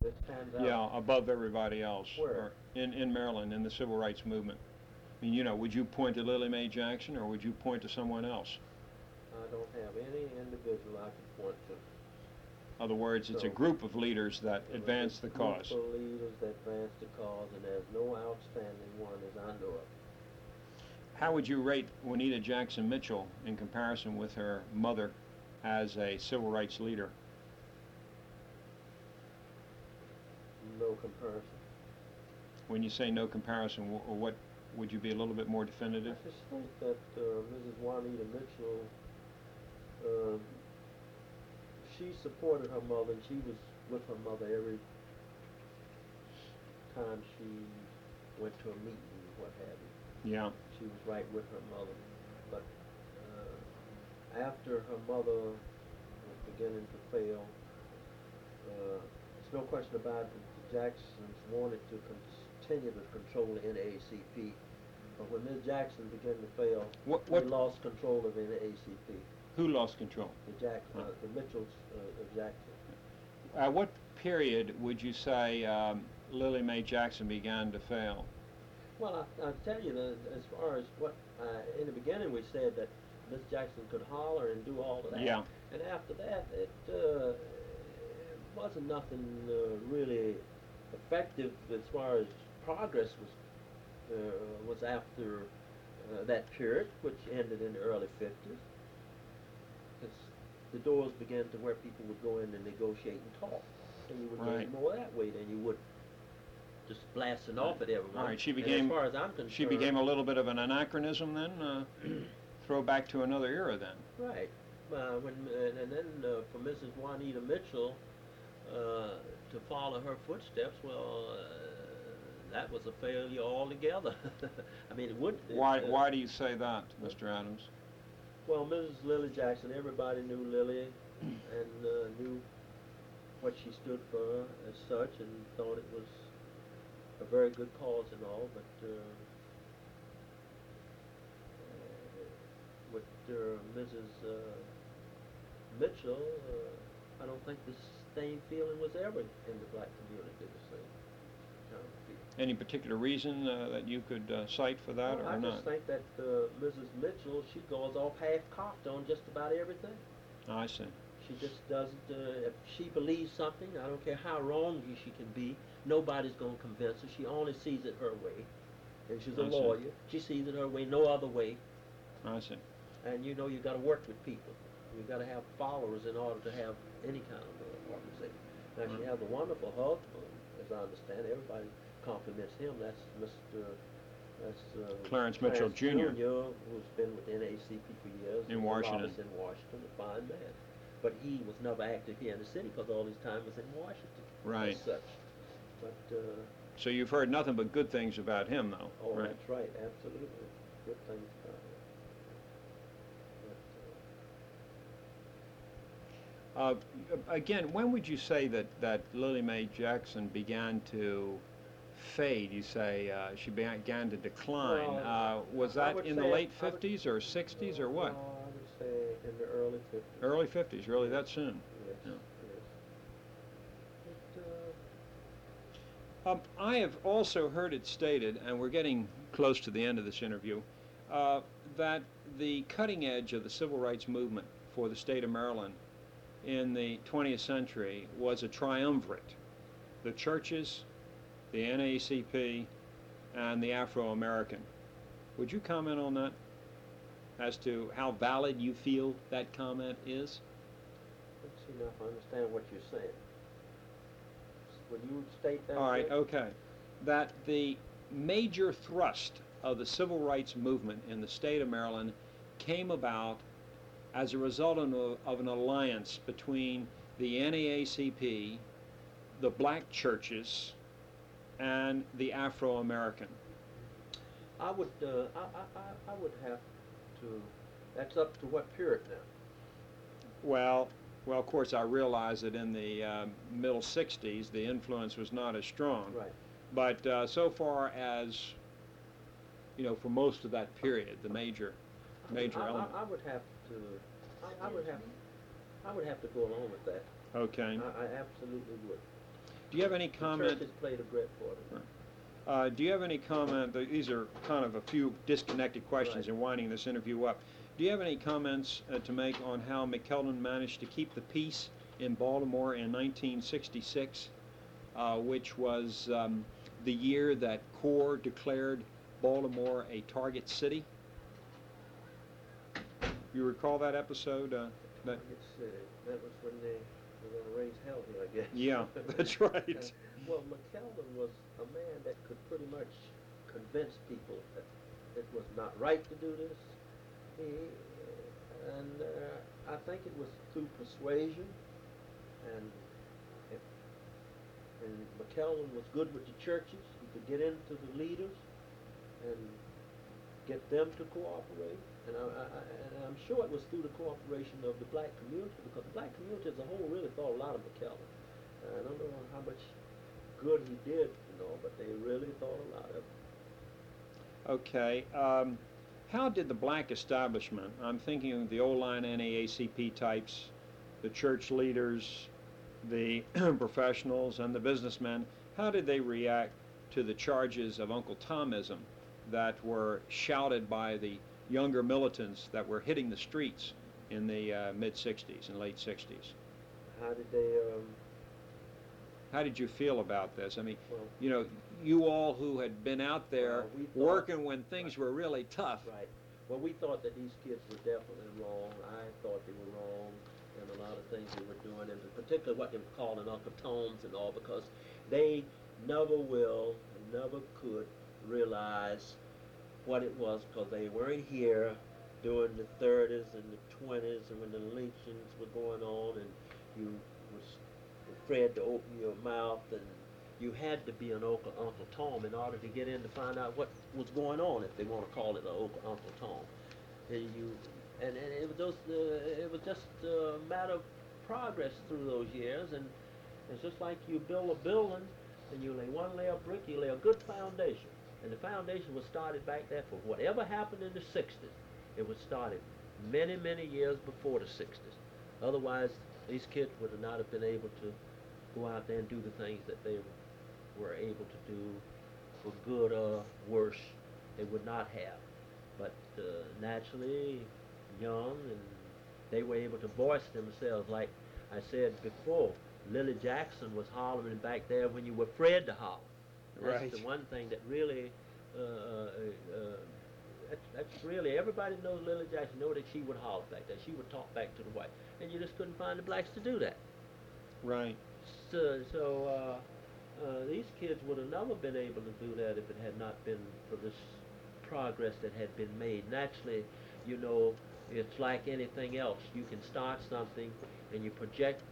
that stands out? Yeah, above everybody else, Where? or in Maryland in the civil rights movement. I mean, would you point to Lily Mae Jackson, or would you point to someone else? I don't have any individual I can point to. In other words, it's a So, group of leaders that it's advance a the group cause. of leaders that advance the cause, and there's no outstanding one as I know of. How would you rate Juanita Jackson Mitchell in comparison with her mother as a civil rights leader? No comparison. When you say no comparison, what would you be a little bit more definitive? I just think that Mrs. Juanita Mitchell, uh, she supported her mother, and she was with her mother every time she went to a meeting, what have you. Yeah. She was right with her mother. But after her mother was beginning to fail, there's no question about it, the Jacksons wanted to continue to control the NAACP. But when Ms. Jackson began to fail, they lost control of the NAACP. Who lost control? The Mitchells of Jackson. At what period would you say Lily Mae Jackson began to fail? Well, I'll tell you, as far as what, in the beginning we said that Miss Jackson could holler and do all of that. Yeah. And after that, it wasn't nothing really effective as far as progress was after that period, which ended in the early 50s. Because the doors began to where people would go in and negotiate and talk. And you would gain more that way than you would just blasting off at everyone. All right, and as far as I'm concerned, she became a little bit of an anachronism then, throw back to another era then. Right. And then for Mrs. Juanita Mitchell to follow her footsteps, well, that was a failure altogether. I mean, it would. Why do you say that, Mr. Adams? Well, Mrs. Lily Jackson, everybody knew Lily and knew what she stood for as such, and thought it was a very good cause and all, but with Mrs. Mitchell, I don't think the same feeling was ever in the black community, the same kind of feeling. Any particular reason that you could cite for that, or I not? I just think that Mrs. Mitchell, she goes off half-cocked on just about everything. Oh, I see. She just doesn't, if she believes something, I don't care how wrong she can be, nobody's going to convince her. She only sees it her way. And she's a lawyer. She sees it her way, no other way. I see. And you got to work with people. You've got to have followers in order to have any kind of organization. Now, she has a wonderful husband, as I understand. Everybody compliments him. That's Clarence Mitchell Jr. Who's been with NAACP for years. In Washington. In Washington, a fine man. But he was never active here in the city because all his time was in Washington. Right. As such. But, so you've heard nothing but good things about him, though. Oh, right? That's right. Absolutely. Good things about him. Again, when would you say that Lily Mae Jackson began to fade? You say she began to decline. Well, was that in the late 50s or 60s or what? I would say in the early 50s. Early 50s, really that soon? Yes, Yeah. yes. I have also heard it stated, and we're getting close to the end of this interview, that the cutting edge of the civil rights movement for the state of Maryland in the 20th century was a triumvirate: the churches, the NAACP, and the Afro-American. Would you comment on that, as to how valid you feel that comment is? Let's see now if I understand what you're saying. Would you state that? All right, again? okay. That the major thrust of the civil rights movement in the state of Maryland came about as a result of an alliance between the NAACP, the black churches, and the Afro-American. I would have to. That's up to what period now? Well, of course, I realize that in the middle 60s, the influence was not as strong. Right. But so far as, for most of that period, the major element. I would have to. I would have to go along with that. Okay. I absolutely would. Do you have any The comment? churches played a great part in it. Do you have any comment? These are kind of a few disconnected questions Right. in winding this interview up. Do you have any comments to make on how McKeldin managed to keep the peace in Baltimore in 1966, which was the year that CORE declared Baltimore a target city? You recall that episode? That Target City. That was when they were going to raise hell here, I guess. Yeah, that's right. Well, McKeldin was a man that could pretty much convince people that it was not right to do this. I think it was through persuasion, and if, and McKeldin was good with the churches. He could get into the leaders and get them to cooperate. And I'm sure it was through the cooperation of the black community, because the black community as a whole really thought a lot of McKeldin. I don't know how much good he did, but they really thought a lot of him. Okay. How did the black establishment, I'm thinking of the old line NAACP types, the church leaders, the professionals, and the businessmen, how did they react to the charges of Uncle Tomism that were shouted by the younger militants that were hitting the streets in the mid-'60s and late '60s? How did they? How did you feel about this? I mean, Well, you all who had been out there we thought, working when things were really tough. Right. Well, we thought that these kids were definitely wrong. I thought they were wrong in a lot of things they were doing, and particularly what they were calling Uncle Toms and all, because they never will and never could realize what it was, because they weren't here during the 30s and the 20s and when the lynchings were going on, and you was afraid to open your mouth, and you had to be an Uncle Tom in order to get in to find out what was going on, if they want to call it an Uncle Tom. And it was just a matter of progress through those years, and it's just like you build a building, and you lay one layer of brick, you lay a good foundation. And the foundation was started back there for whatever happened in the 60s. It was started many, many years before the 60s. Otherwise, these kids would not have been able to go out there and do the things that they were able to do, for good or worse. They would not have. But naturally, young, and they were able to voice themselves. Like I said before, Lily Jackson was hollering back there when you were afraid to holler. That's Right. the one thing that really, that's really, everybody knows Lily Jackson, know that she would holler back there. She would talk back to the white. And you just couldn't find the blacks to do that. Right. So these kids would have never been able to do that if it had not been for this progress that had been made. Naturally, it's like anything else. You can start something and you project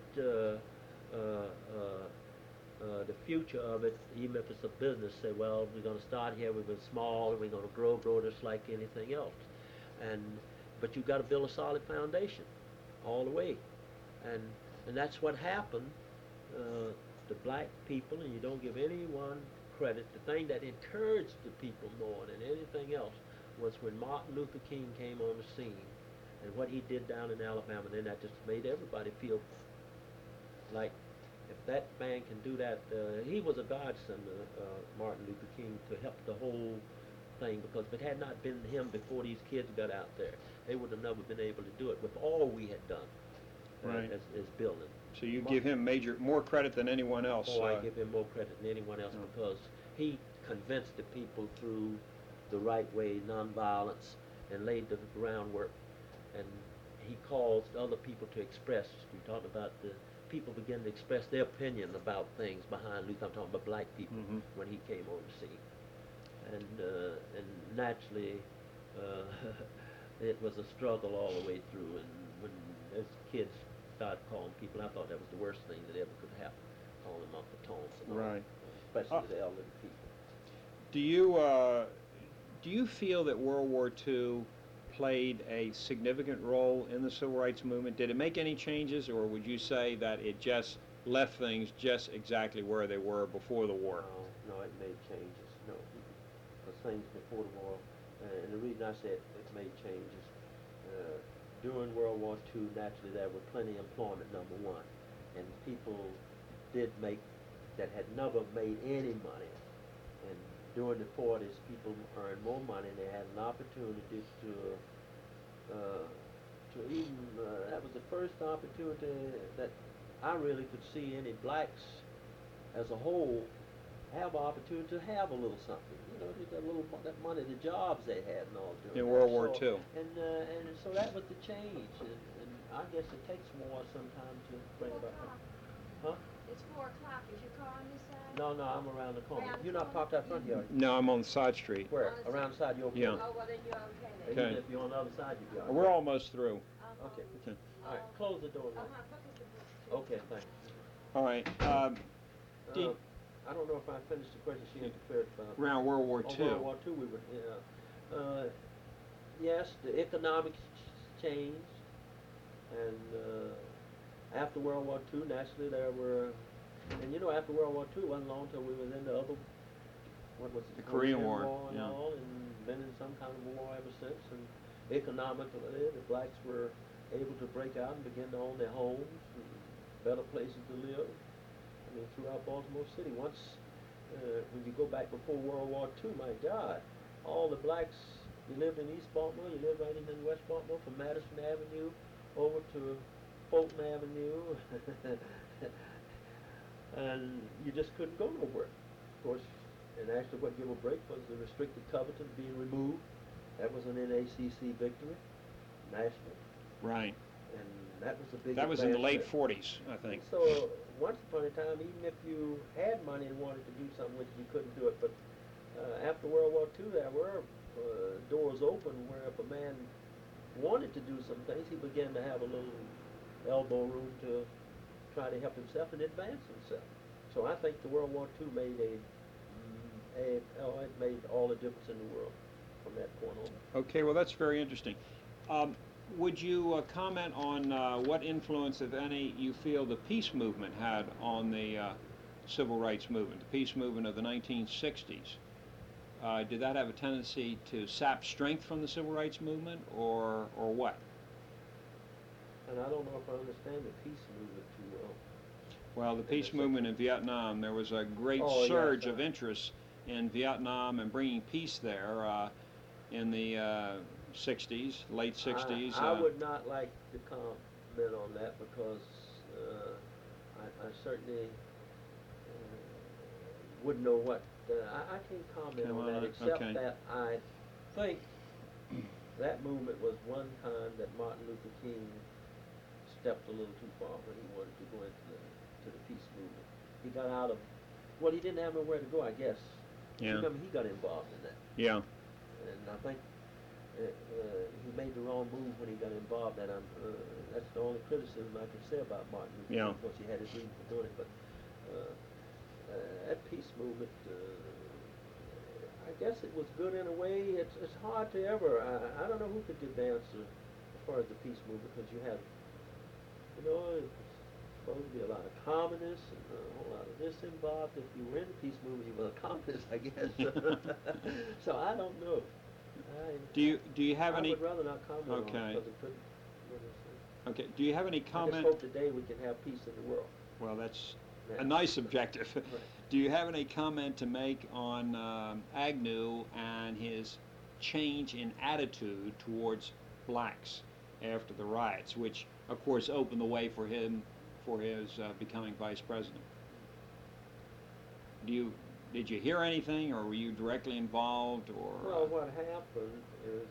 the future of it, even if it's a business. Say, well, we're going to start here, we're going to small, and we're going to grow just like anything else. But you've got to build a solid foundation all the way. And that's what happened. The black people, and you don't give anyone credit, the thing that encouraged the people more than anything else was when Martin Luther King came on the scene, and what he did down in Alabama. Then that just made everybody feel like, if that man can do that, he was a godsend, Martin Luther King, to help the whole thing, because if it had not been him before these kids got out there, they would have never been able to do it with all we had done. Right. As building. So you give him more credit than anyone else. Oh, I give him more credit than anyone else, because he convinced the people through the right way, nonviolence, and laid the groundwork. And he caused other people to express. You talk about the people begin to express their opinion about things behind Luther. I'm talking about black people when he came on the scene. And naturally, it was a struggle all the way through. And when as kids started calling people, I thought that was the worst thing that ever could happen, calling them Uncle Toms and all, Right. especially the elderly people. Do you feel that World War II played a significant role in the civil rights movement? Did it make any changes, or would you say that it just left things just exactly where they were before the war? No, it made changes. No, because things before the war, and the reason I said it made changes, during World War II, naturally there was plenty of employment, number one, and people did make that had never made any money. And during the 40s, people earned more money, and they had an opportunity to even, that was the first opportunity that I really could see any blacks as a whole have an opportunity to have a little something. You know, that little that money, the jobs they had and all during In that. World War So, II. And so that was the change. And I guess it takes more sometimes to bring about. Huh? It's 4 o'clock. Is your car on this side? No, I'm around the corner. Around the You're not corner? parked out front here, are you? No, I'm on the side street. Where? On the Around the side, you're okay. Yeah. Oh, well, then you're okay then. Okay. Even if you're on the other side, you'll be all right. We're almost through. Okay. Okay. All right, close the door now. Look at the book, too. Okay, thanks. All right. Did- I don't know if I finished the question she interfered about. Around World War Oh, II. World War II, we were, yes, the economics changed, and after World War II, naturally there were, and you know, after World War II, it wasn't long till we was in the other, what was it? The Korean War, and yeah. all, and been in some kind of a war ever since, and economically, the blacks were able to break out and begin to own their homes, and better places to live. I mean, throughout Baltimore City. Once, when you go back before World War II, my God, all the blacks, you lived in East Baltimore, you lived right in West Baltimore, from Madison Avenue over to Fulton Avenue, and you just couldn't go nowhere. Of course, and actually what gave a break was the restricted covenant being removed. That was an NACC victory, national, Right. and that was a big That was in the late advancement. 40s, I think. So once upon a time, even if you had money and wanted to do something with it, you couldn't do it. But after World War II, there were doors open where if a man wanted to do some things, he began to have a little elbow room to try to help himself and advance himself. So I think the World War II made it made all the difference in the world from that point on. Okay, well, that's very interesting. Would you comment on what influence, if any, you feel the peace movement had on the civil rights movement, the peace movement of the 1960s? Did that have a tendency to sap strength from the civil rights movement, or what? And I don't know if I understand the peace movement too well. Well, the peace the movement in Vietnam, there was a great Oh, yes, surge of interest in Vietnam and bringing peace there in the 60s, late 60s. I would not like to comment on that because I certainly wouldn't know what. I can't comment Come on on, that except okay. that I think that movement was one time that Martin Luther King stepped a little too far when he wanted to go into the peace movement. He got out of, well, he didn't have nowhere to go, I guess. Yeah. Remember, he got involved in that. Yeah. And I think he made the wrong move when he got involved, and that's the only criticism I can say about Martin Luther King. Yeah. Of course, he had his reason for doing it, but that peace movement, I guess it was good in a way. It's hard to ever, I don't know who could give the answer as far as the peace movement, because you have, you know, it's supposed to be a lot of communists and a whole lot of this involved. If you were in the peace movement, you were a communist, I guess. So I don't know. Do you have any? I would rather not comment on Okay. it because it couldn't. What is it? Okay. Do you have any I just comment? hope today we can have peace in the world. Well, that's Yeah. a nice objective. Right. Do you have any comment to make on Agnew and his change in attitude towards blacks after the riots, which, of course, opened the way for him for his becoming vice president? Did you hear anything, or were you directly involved, or? Well, what happened is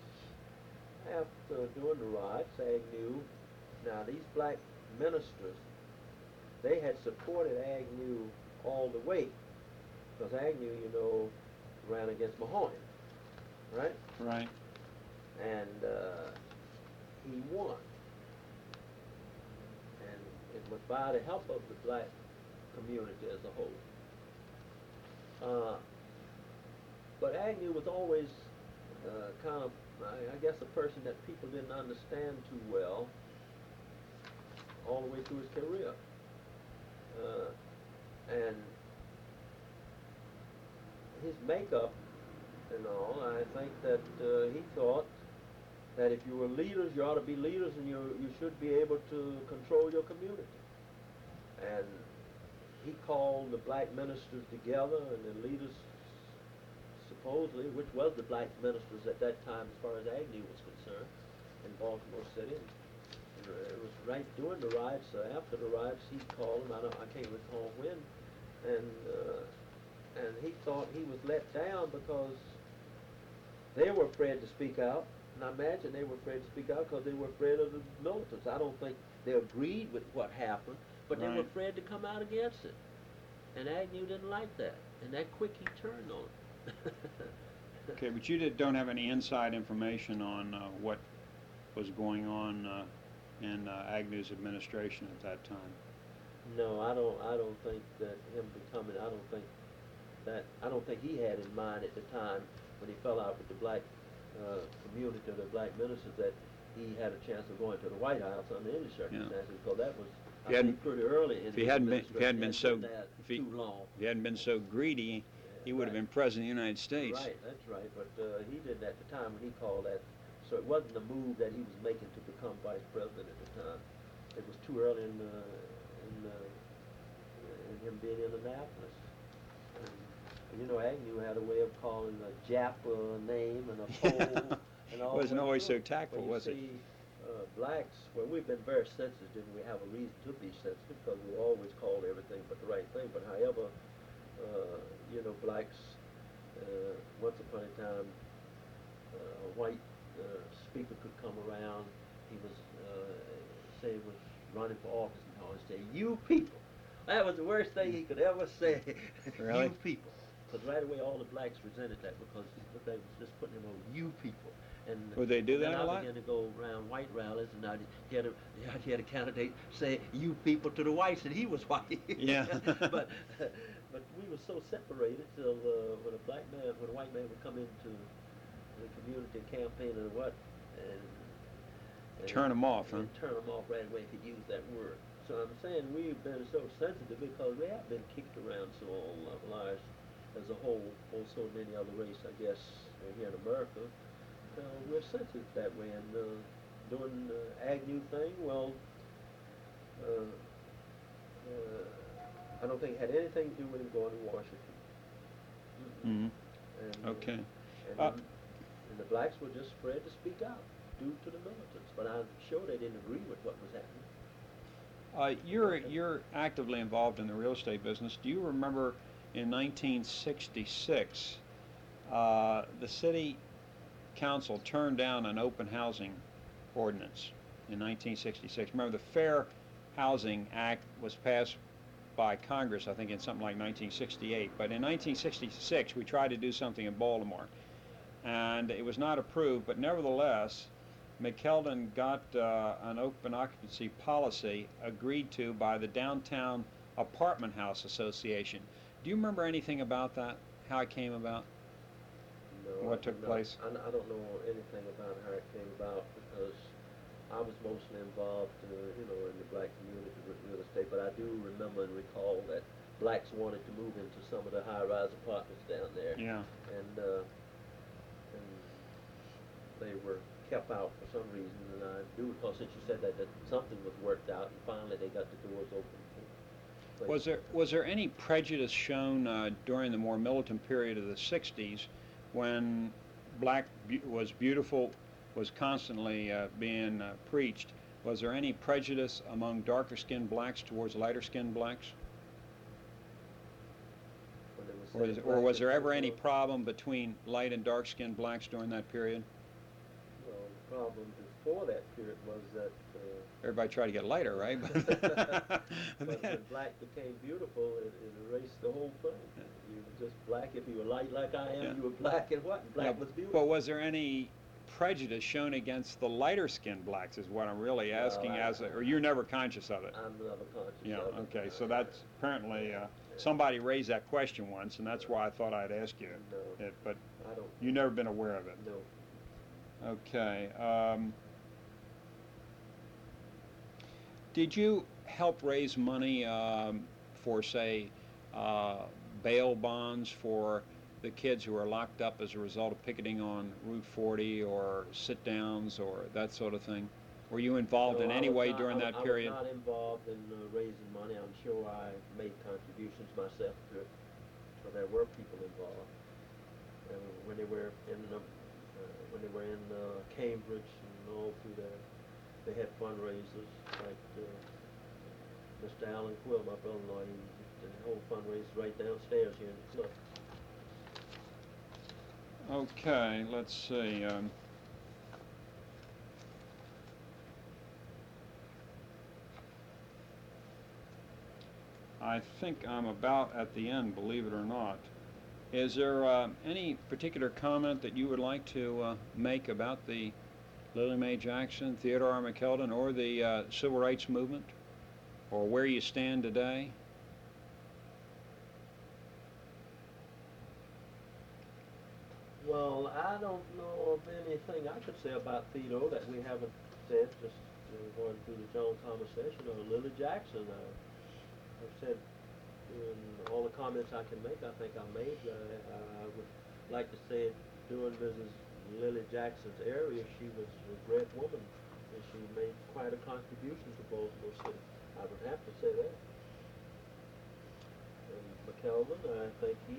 after during the riots, Agnew, now these black ministers, they had supported Agnew all the way, because Agnew, you know, ran against Mahoney, right? Right. And he won. And it was by the help of the black community as a whole. But Agnew was always kind of, I guess, a person that people didn't understand too well all the way through his career. And his makeup and all, I think that he thought that if you were leaders, you ought to be leaders, and you should be able to control your community. And he called the black ministers together and the leaders, supposedly, which was the black ministers at that time as far as Agnew was concerned, in Baltimore City. And it was right during the riots, after the riots, he called them. I can't recall when, and he thought he was let down because they were afraid to speak out. And I imagine they were afraid to speak out because they were afraid of the militants. I don't think they agreed with what happened, but they were Right. afraid to come out against it. And Agnew didn't like that. And that quick he turned on it. Okay, but you don't have any inside information on what was going on in Agnew's administration at that time. No, I don't think that him becoming. I don't think he had in mind at the time when he fell out with the black community, the black ministers, that he had a chance of going to the White House under any circumstances. Because that was, If he I hadn't- think, pretty early in if he his hadn't been- administration. if he hadn't been so- that if he- too long. If he hadn't been so greedy, he would have Right. been president of the United States. Right, that's right. But he didn't at the time when he called that. So it wasn't the move that he was making to become vice president at the time. It was too early in him being in Annapolis. And, you know, Agnew had a way of calling a Jap name and a pole and all. Wasn't that always so stuff. tactful, But you was it? see, blacks, well, we've been very sensitive, and we have a reason to be sensitive because we always called everything but the right thing. But however, you know, blacks, once upon a time, a white speaker could come around. He was, say, was running for office, and always say, "You people." That was the worst thing he could ever say. Really? You people. Because right away all the blacks resented that because they was just putting him on you people. And Would they do then that a I lot? began to go around white rallies, and he had a candidate say "you people" to the whites, and he was white. Yeah. but we were so separated till when a white man would come into the community and campaign or what, and Turn 'em off, huh? and turn them off right away if he used that word. So I'm saying we've been so sensitive because we have been kicked around so all our lives as a whole, also many other races, I guess, here in America. We're sensitive that way, and doing the Agnew thing, well, I don't think it had anything to do with him going to Washington. Mhm. And, Okay. And the blacks were just afraid to speak out due to the militants, but I'm sure they didn't agree with what was happening. You're actively involved in the real estate business. Do you remember in 1966, the city council turned down an open housing ordinance in 1966? Remember, the Fair Housing Act was passed by Congress, I think, in something like 1968. But in 1966, we tried to do something in Baltimore, and it was not approved. But nevertheless, McKeldin got an open occupancy policy agreed to by the Downtown Apartment House Association. Do you remember anything about that, how it came about? No, What took place? I don't know anything about how it came about because I was mostly involved, you know, in the black community with real estate. But I do remember and recall that blacks wanted to move into some of the high-rise apartments down there. Yeah. And they were kept out for some reason, and I do recall, since you said that something was worked out, and finally they got the doors open. Was there any prejudice shown during the more militant period of the 60s when black was beautiful, was constantly being preached? Was there any prejudice among darker-skinned blacks towards lighter-skinned blacks? Or was there ever any problem between light and dark-skinned blacks during that period? Well, the problem before that period was that Everybody tried to get lighter, right? but when black became beautiful, it erased the whole thing. You were just black. If you were light like I am, Yeah. you were black and what? And black Yeah, was beautiful. but was there any prejudice shown against the lighter-skinned blacks is what I'm really asking, or you're never conscious of it? I'm never conscious Yeah, of it. okay, so that's apparently, somebody raised that question once, and that's why I thought I'd ask you No. it, but I don't. you've never been aware of it. No. Okay. Did you help raise money for, say, bail bonds for the kids who are locked up as a result of picketing on Route 40 or sit-downs or that sort of thing? Were you involved in No, any I was way not- during that period? I was not involved in raising money. I'm sure I made contributions myself to it, but there were people involved. When they were in Cambridge and all through there, they had fundraisers like Mr. Allen Quill, my brother-in-law. He did the whole fundraiser right downstairs here in the club. Okay, let's see. I think I'm about at the end, believe it or not. Is there any particular comment that you would like to make about the Lily Mae Jackson, Theodore R. McKeldin, or the Civil Rights Movement, or where you stand today? Well, I don't know of anything I could say about Theodore that we haven't said, just going through the John Thomas session, or Lily Jackson. I've said in all the comments I can make, I think I made. I would like to say during Mrs. Lily Jackson's area, she was a great woman, and she made quite a contribution to Baltimore City. I would have to say that. And McKeldin, I think he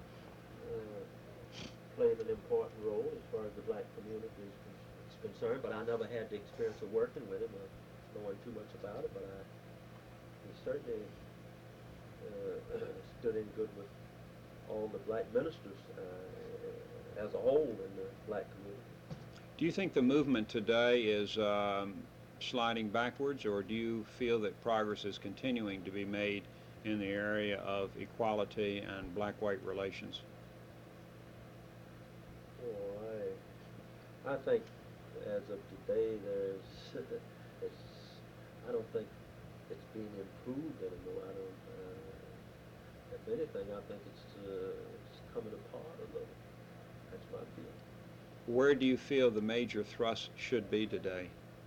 played an important role as far as the black community is concerned, but I never had the experience of working with him or knowing too much about it, but he certainly stood in good with all the black ministers as a whole in the black community. Do you think the movement today is sliding backwards, or do you feel that progress is continuing to be made in the area of equality and black-white relations? I think as of today, I don't think it's being improved anymore. If anything, I think it's coming apart a little. That's my feeling. Where do you feel the major thrust should be today?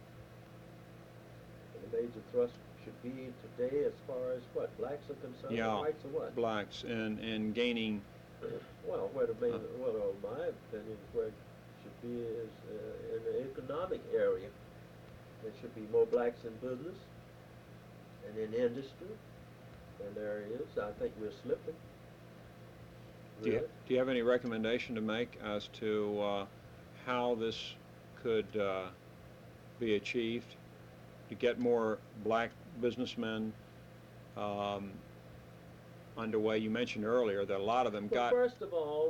And the major thrust should be today as far as what, blacks are concerned, Yeah, whites or what? blacks, and gaining. Well, my opinion, where it should be is in the economic area. There should be more blacks in business and in industry, and there is. I think we're slipping. Really. Do you have any recommendation to make as to how this could be achieved to get more black businessmen underway? You mentioned earlier that a lot of them Well, got. first of all,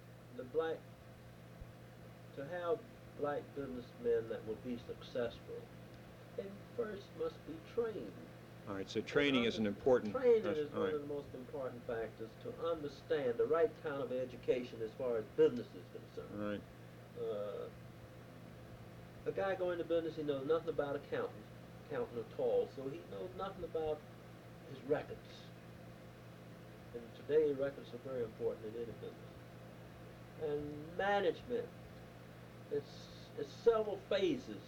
to have black businessmen that will be successful, they first must be trained. All right, so training is an important. Training is all one right. of the most important factors to understand the right kind of education as far as business is concerned. All right. A guy going to business, he knows nothing about accounting at all, so he knows nothing about his records. And today, records are very important in any business. And management, it's several phases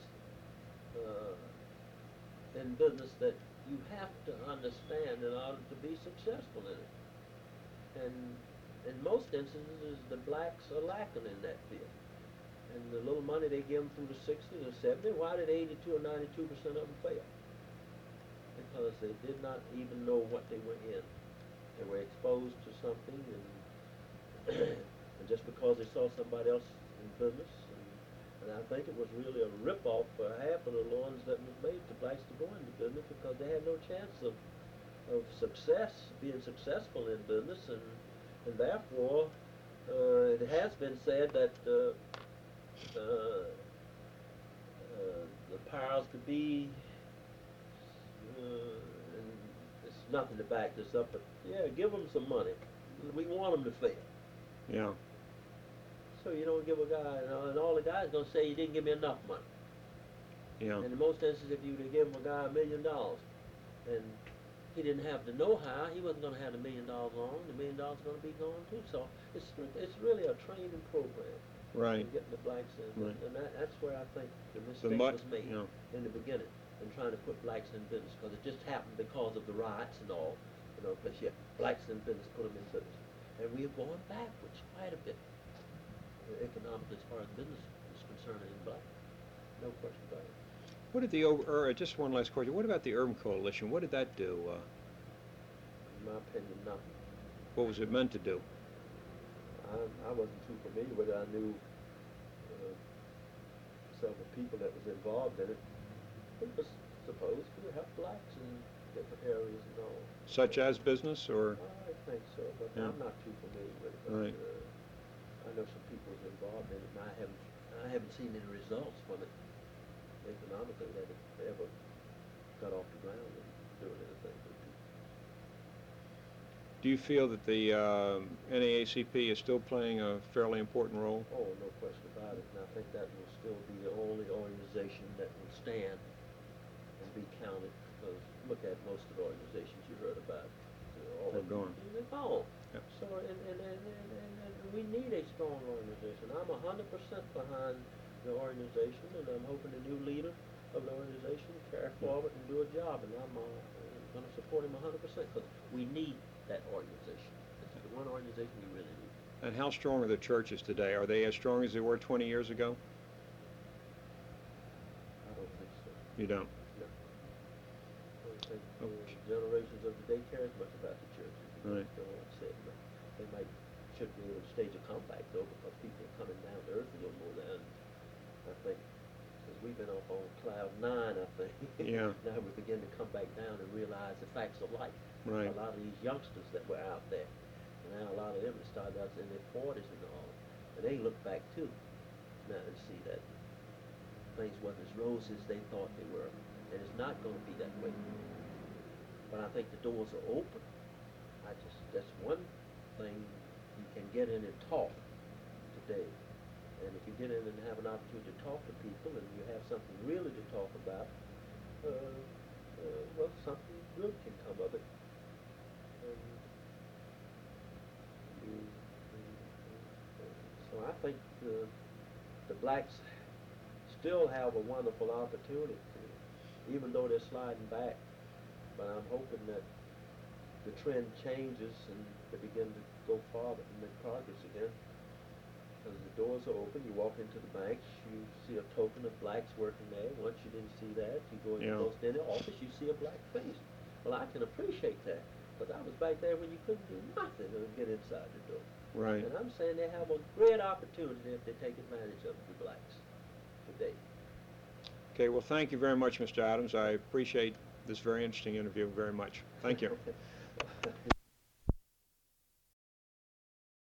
in business that you have to understand in order to be successful in it. And in most instances, the blacks are lacking in that field. And the little money they give them through the 60s or 70s, why did 82 or 92% of them fail? Because they did not even know what they were in. They were exposed to something, and just because they saw somebody else in business, and I think it was really a rip-off for half of the loans that was made to blacks to go into business because they had no chance of being successful in business, and therefore it has been said that the powers could be, and it's nothing to back this up, but yeah, give them some money. We want them to fail. Yeah. So you don't give a guy, and all the guy's going to say, you didn't give me enough money. Yeah. And in most instances, if you would have given a guy $1 million, and he didn't have the know-how, he wasn't going to have the $1 million long. The $1 million is going to be gone too. So it's really a training program. Right. Getting the blacks in, Right. and that's where I think the The mistake mud- was made yeah. in the beginning, in trying to put blacks in business, because it just happened because of the riots and all. Because blacks in business, put them in business, and we have gone backwards quite a bit economically as far as business is concerned in black. No question about it. What did just one last question. What about the Urban Coalition? What did that do? In my opinion, nothing. What was it meant to do? I wasn't too familiar with it. I knew several people that was involved in it. It was supposed to help blacks in different areas and all. Such as business, or? I think so, but Yeah. I'm not too familiar with it. But, Right. I know some people was involved in it, and I haven't seen any results from it economically that it ever got off the ground and doing anything for people. Do you feel that the NAACP is still playing a fairly important role? Oh, no question about it. And I think that will still be the only organization that will stand and be counted. Because look at most of the organizations you heard about. All They're of them, gone. They're gone. Yep. So, and we need a strong organization. I'm 100% behind the organization, and I'm hoping the new leader of the organization carry forward and do a job. And I'm going to support him 100% because we need that organization. It's the one organization we really need. And how strong are the churches today? Are they as strong as they were 20 years ago? I don't think so. You don't? No. I don't think Okay. generations of today care as much about the churches. Right. Don't want to say it, but they should be able to stage a comeback though, because people are coming down to earth a little more now. I think because we've been up on cloud 9, I think. Yeah. Now we begin to come back down and realize the facts of life. Right. A lot of these youngsters that were out there, and now a lot of them have started out in their 40s and all, and they look back too now and see that things wasn't as rosy as they thought they were, and it's not going to be that way. But I think the doors are open. That's one thing you can get in and talk today. And if you get in and have an opportunity to talk to people and you have something really to talk about, well, something good can come of it. And so I think the blacks still have a wonderful opportunity, even though they're sliding back. But I'm hoping that the trend changes and they begin to go forward and make progress again. Because the doors are open, you walk into the banks, you see a token of blacks working there. Once you didn't see that, you go in close to any office, you see a black face. Well, I can appreciate that, because I was back there when you couldn't do nothing to get inside the door. Right. And I'm saying they have a great opportunity if they take advantage of the blacks today. Okay, well, thank you very much, Mr. Adams. I appreciate this very interesting interview very much. Thank you.